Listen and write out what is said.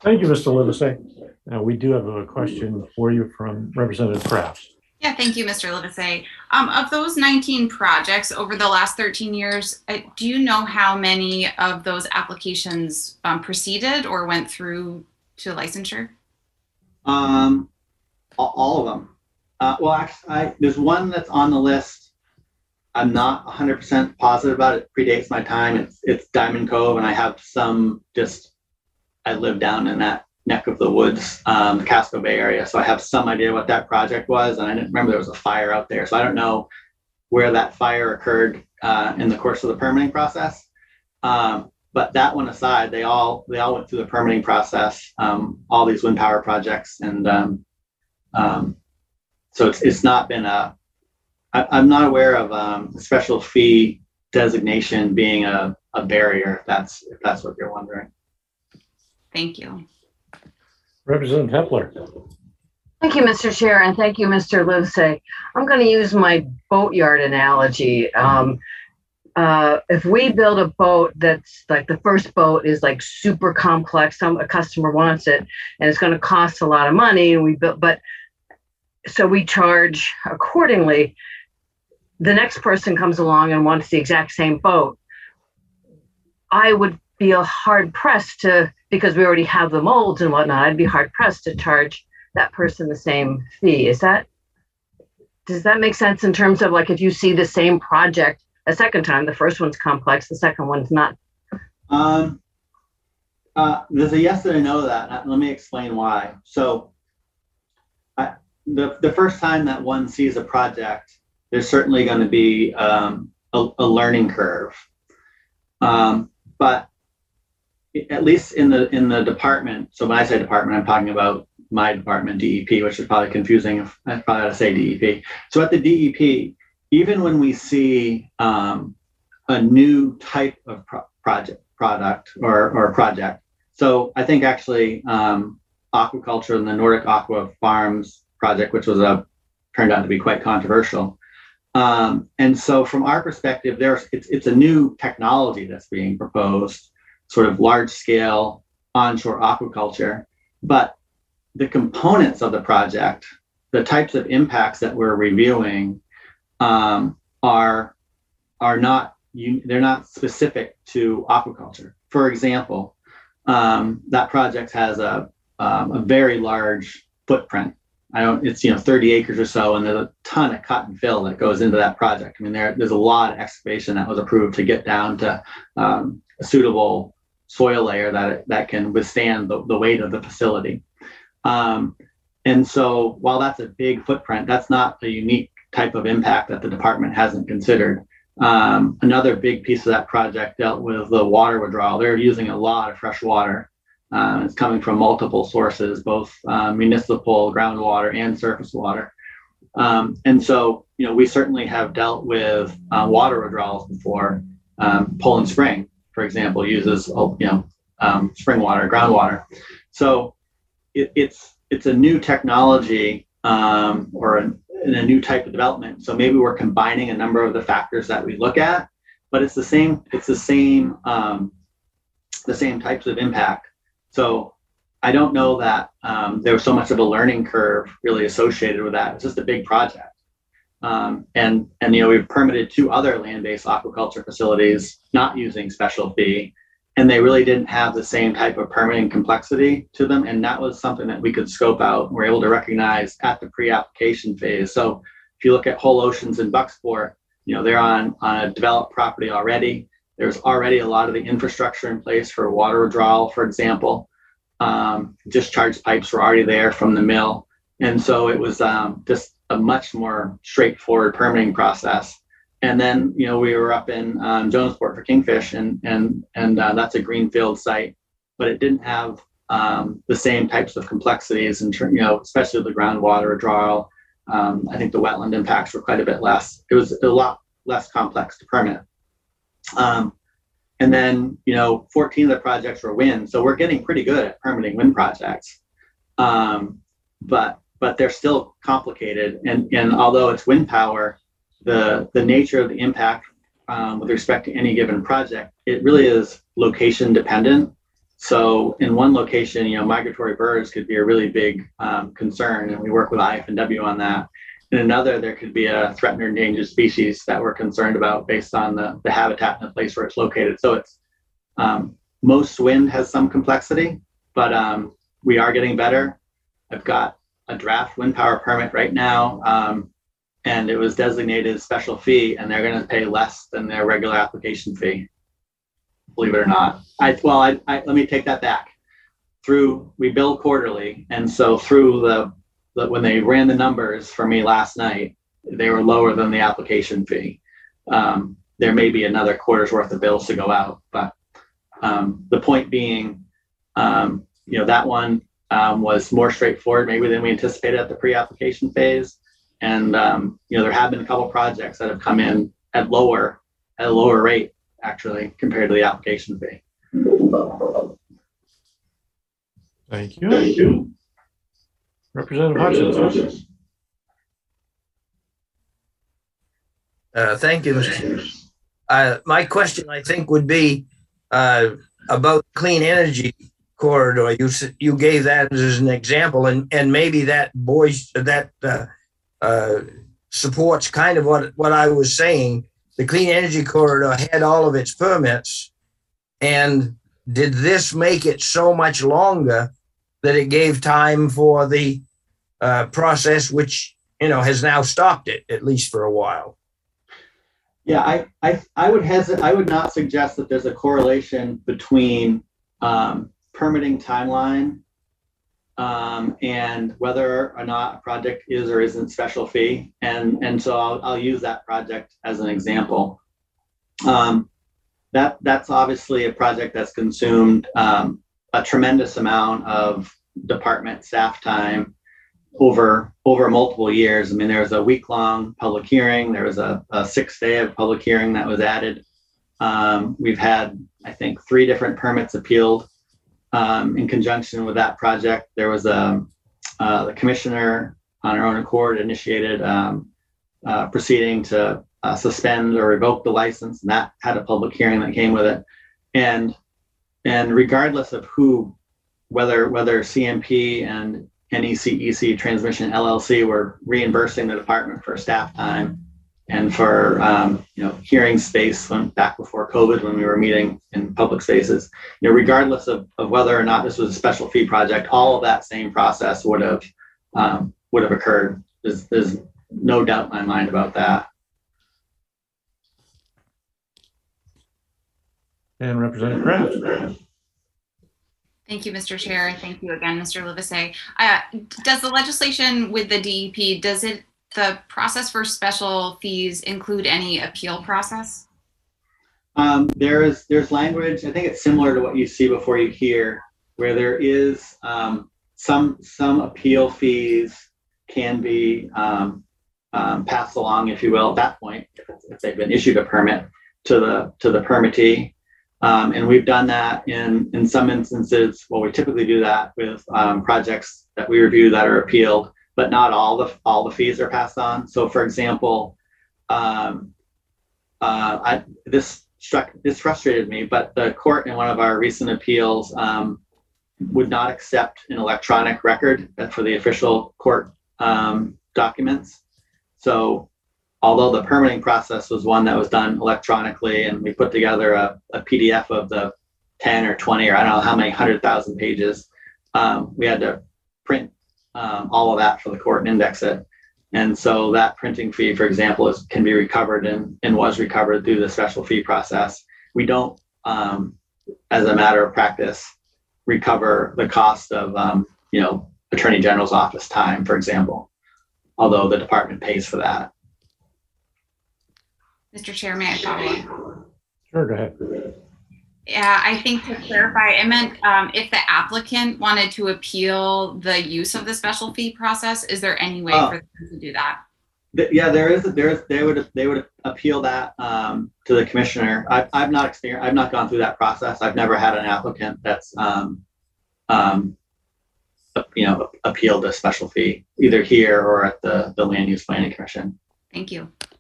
Thank you, Mr. Livesey. We do have a question for you from Representative Kraft. Yeah, thank you, Mr. Livesey. Of those 19 projects over the last 13 years, do you know how many of those applications proceeded or went through to licensure? All of them. Well, actually, there's one that's on the list. I'm not 100% positive about it. Predates my time. It's Diamond Cove, and I have some I live down in that neck of the woods, the Casco Bay area. So I have some idea what that project was. And I didn't remember there was a fire out there. So I don't know where that fire occurred in the course of the permitting process. But that one aside, they all went through the permitting process, all these wind power projects. And so it's not been I'm not aware of a special fee designation being a barrier, if that's what you're wondering. Thank you. Representative Hepler. Thank you, Mr. Chair, and thank you, Mr. Livesey. I'm going to use my boatyard analogy. If we build a boat that's like the first boat is like super complex, a customer wants it, and it's going to cost a lot of money, and so we charge accordingly. The next person comes along and wants the exact same boat. I would feel hard pressed because we already have the molds and whatnot, I'd be hard pressed to charge that person the same fee. Does that make sense in terms of like if you see the same project a second time, the first one's complex, the second one's not? There's a yes and a no to that. Let me explain why. So the first time that one sees a project, there's certainly going to be a learning curve. But at least in the department, so when I say department, I'm talking about my department, DEP, which is probably confusing if I probably ought to say DEP. So at the DEP, even when we see a new type of project, so I think actually aquaculture and the Nordic Aqua Farms project, which turned out to be quite controversial. And so from our perspective, it's a new technology that's being proposed, sort of large scale onshore aquaculture, but the components of the project, the types of impacts that we're reviewing are not, they're not specific to aquaculture. For example, that project has a very large footprint. It's 30 acres or so, and there's a ton of cut and fill that goes into that project. I mean, there's a lot of excavation that was approved to get down to a suitable soil layer that can withstand the weight of the facility. And so while that's a big footprint, that's not a unique type of impact that the department hasn't considered. Another big piece of that project dealt with the water withdrawal. They're using a lot of fresh water. It's coming from multiple sources, both municipal groundwater and surface water. And so, we certainly have dealt with water withdrawals before. Poland Spring, for example, uses spring water, groundwater. So it's a new technology or in a new type of development. So maybe we're combining a number of the factors that we look at, but it's the same types of impact. So I don't know that there was so much of a learning curve really associated with that. It's just a big project. And we've permitted 2 other land-based aquaculture facilities not using special fee, and they really didn't have the same type of permitting complexity to them. And that was something that we could scope out and we're able to recognize at the pre-application phase. So if you look at Whole Oceans in Bucksport, they're on a developed property already. There's already a lot of the infrastructure in place for water withdrawal, for example. Discharge pipes were already there from the mill. And so it was just a much more straightforward permitting process. And then, we were up in Jonesport for Kingfish, and that's a greenfield site, but it didn't have the same types of complexities, especially the groundwater withdrawal. I think the wetland impacts were quite a bit less. It was a lot less complex to permit. And then, 14 of the projects were wind. So we're getting pretty good at permitting wind projects. But they're still complicated. And although it's wind power, the nature of the impact with respect to any given project, it really is location dependent. So in one location, migratory birds could be a really big concern, and we work with IFNW on that. In another, there could be a threatened or endangered species that we're concerned about based on the habitat and the place where it's located. So it's most wind has some complexity, but we are getting better. I've got a draft wind power permit right now, and it was designated special fee, and they're going to pay less than their regular application fee. Believe it or not. Let me take that back. We bill quarterly, and so through when they ran the numbers for me last night, they were lower than the application fee. There may be another quarter's worth of bills to go out, but the point being, that one was more straightforward maybe than we anticipated at the pre-application phase. And there have been a couple projects that have come in at a lower rate, actually, compared to the application fee. Thank you. Representative Hutchins. Thank you, Mr. My question, I think, would be about clean energy corridor. You gave that as an example, and maybe that supports kind of what I was saying. The clean energy corridor had all of its permits, and did this make it so much longer that it gave time for the process, which has now stopped it, at least for a while? Yeah, I would hesitate. I would not suggest that there's a correlation between permitting timeline and whether or not a project is or isn't special fee. And so I'll use that project as an example. That's obviously a project that's consumed a tremendous amount of department staff time over multiple years. I mean, there was a week-long public hearing. There was a 6th day of public hearing that was added. We've had, I think, 3 different permits appealed in conjunction with that project. There was the commissioner on her own accord initiated proceeding to suspend or revoke the license, and that had a public hearing that came with it. And regardless of whether CMP and NECEC Transmission LLC were reimbursing the department for staff time and for hearing space back before COVID when we were meeting in public spaces, regardless of whether or not this was a special fee project, all of that same process would have occurred. There's no doubt in my mind about that. And Representative Kraft. Thank you, Mr. Chair. Thank you again, Mr. Livesey. Does the legislation with the DEP, the process for special fees include any appeal process? There's language, I think it's similar to what you see before you hear, where there is some appeal fees can be passed along, if you will, at that point, if they've been issued a permit to the permittee. And we've done that in some instances. Well, we typically do that with projects that we review that are appealed, but not all the fees are passed on. So, for example, this frustrated me, but the court in one of our recent appeals would not accept an electronic record for the official court documents. So, although the permitting process was one that was done electronically, and we put together a PDF of the 10 or 20 or I don't know how many 100,000 pages, we had to print all of that for the court and index it. And so that printing fee, for example, can be recovered and was recovered through the special fee process. We don't, as a matter of practice, recover the cost of, Attorney General's office time, for example, although the department pays for that. Mr. Chair, may I follow up? Sure, go ahead. Yeah, I think to clarify, it meant if the applicant wanted to appeal the use of the special fee process, is there any way for them to do that? Yeah, there is. They would appeal that to the commissioner. I've not gone through that process. I've never had an applicant that's appealed a special fee either here or at the Land Use Planning Commission. Thank you.